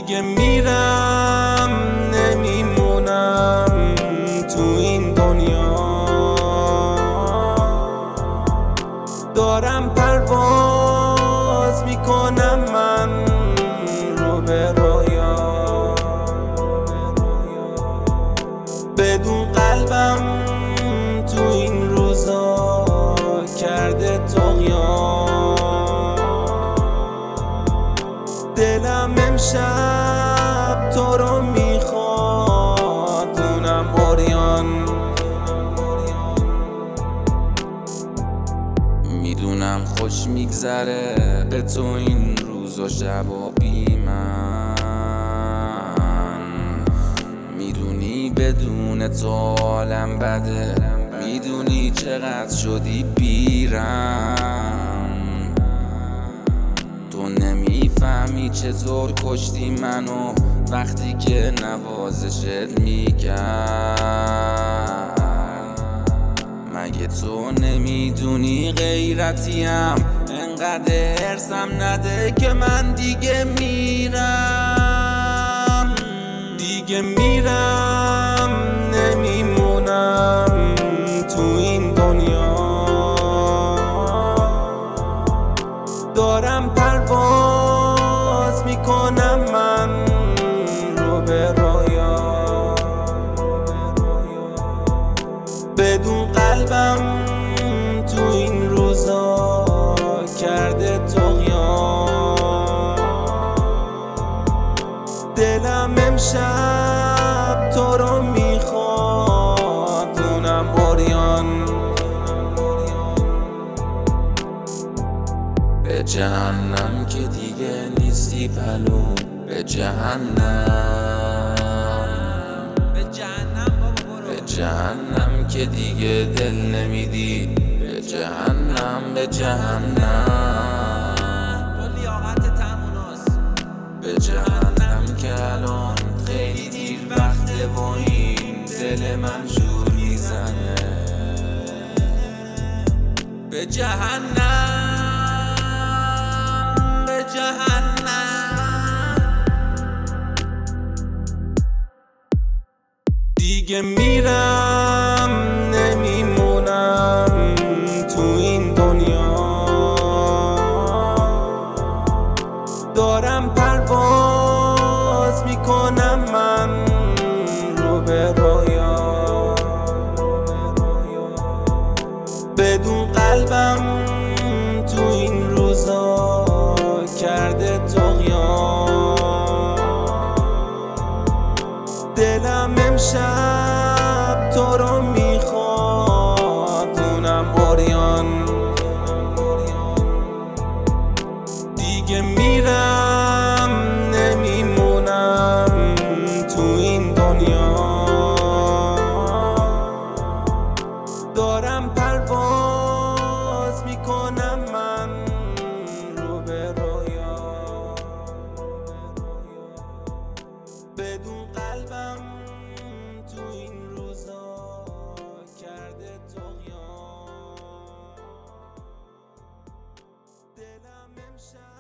دیگه میرم نمیمونم تو این دنیا، دارم پرواز میکنم من رو به رویا، بدون قلبم تو این روزا کرده طغیان. دلم امشب تو رو میخواد اونم عریان، میدونم خوش میگذره به تو این روز و شبا بی من، میدونی بدون تو عالم بده، میدونی چقدر شدی بیرم، تو نمیفهمی چطور کشتی منو وقتی که نوازشت میکرد. مگه تو نمیدونی غیرتیم انقدر هرسم نده که من دیگه میرم، دیگه میرم نمیمونم تو این دنیا، دارم پرواز میکنم من رو به رویا، بدون قلبم تو این روزا کرده طغیان. دلم امشب تو رو میخواد اونم عریان، به جهنم که دیگه نیستی پلو، به جهنم، به جهنم که دیگه دل نمیدی، به جهنم، به جهنم، به جهنم که الان خیلی دیر وقته و این دل من جور میزنه، به جهنم، به جهنم. دیگه میرم نمیمونم تو این دنیا، دارم پرواز میکنم من رو به رویا، بدون قلبم تو این روزا کرده طغیان. دلم امشب تو رو میخواد اونم عریان، دیگه میرم نمیمونم تو این دنیا، دارم پرواز میکنم من رو به رویا، بدون قلبم تو این روزا کرده طغیان. دلم امشب